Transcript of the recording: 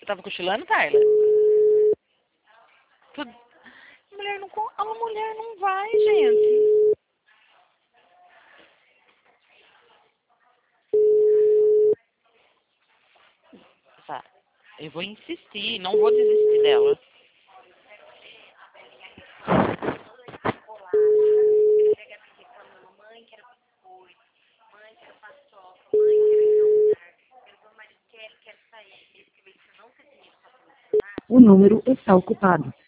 Eu tava cochilando, Tyler? Tu... Mulher não... A mulher não vai, gente. Tá. Eu vou insistir, não vou desistir dela. O número está ocupado.